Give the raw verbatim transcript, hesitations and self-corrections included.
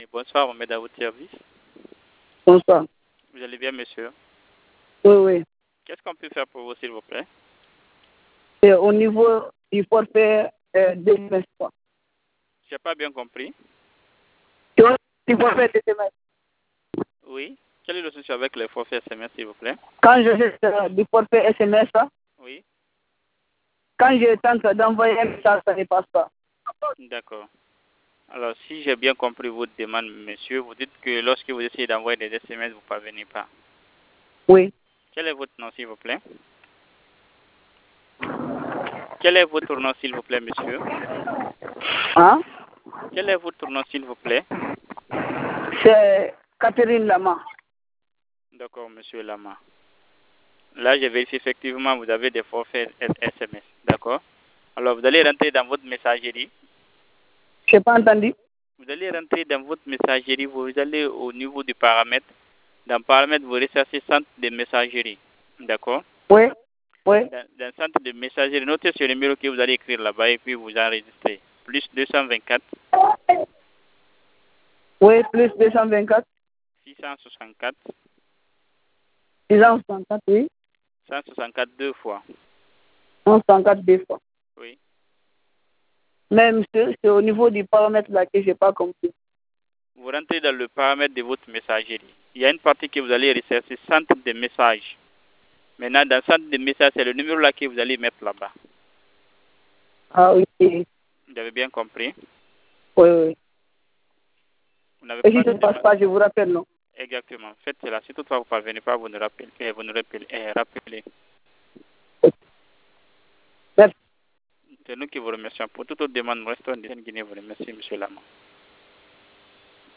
Bonsoir, on met à votre service. Bonsoir. Vous allez bien, monsieur? Oui, oui. Qu'est-ce qu'on peut faire pour vous, s'il vous plaît? Et au niveau du forfait euh, des S M S, quoi. Je n'ai pas bien compris. Du forfait des S M S. Oui. Quel est le souci avec les forfaits S M S, s'il vous plaît? Quand je fais euh, du forfait S M S, hein, Oui. quand je tente d'envoyer un message, ça ne passe pas. D'accord. Alors, si j'ai bien compris votre demande, monsieur, vous dites que lorsque vous essayez d'envoyer des S M S, vous ne parvenez pas. Oui. Quel est votre nom, s'il vous plaît? Quel est votre nom, s'il vous plaît, monsieur? Hein? Quel est votre nom, s'il vous plaît? C'est Catherine Lama. D'accord, monsieur Lama. Là, je vérifie effectivement, vous avez des forfaits S M S. D'accord? Alors, vous allez rentrer dans votre messagerie. Je n'ai pas entendu. Vous allez rentrer dans votre messagerie, vous allez au niveau du paramètre. Dans paramètre, vous recherchez centre de messagerie. D'accord? Oui. Oui. Dans, dans centre de messagerie, notez sur le numéro que vous allez écrire là-bas et puis vous enregistrez. Plus deux cent vingt-quatre. Oui, plus deux cent vingt-quatre. six cent soixante-quatre. six cent soixante-quatre, oui. cent soixante-quatre deux fois. cent soixante-quatre deux fois. Oui. Mais monsieur, c'est au niveau du paramètre là que je n'ai pas compris. Vous rentrez dans le paramètre de votre messagerie. Il y a une partie que vous allez rechercher, centre de messages. Maintenant, dans centre de messages, c'est le numéro là que vous allez mettre là-bas. Ah oui. Vous avez bien compris? Oui, oui. Vous n'avez Et pas si ça de ne passe demande. pas, je vous rappelle, non? Exactement. Faites cela. Si toutefois vous ne parvenez pas, vous nous rappelez. Eh, vous nous rappelez. Eh, rappelez. Merci. C'est nous qui vous remercions. Pour toute autre demande, nous restons en Guinée. Vous remercie, monsieur Lama.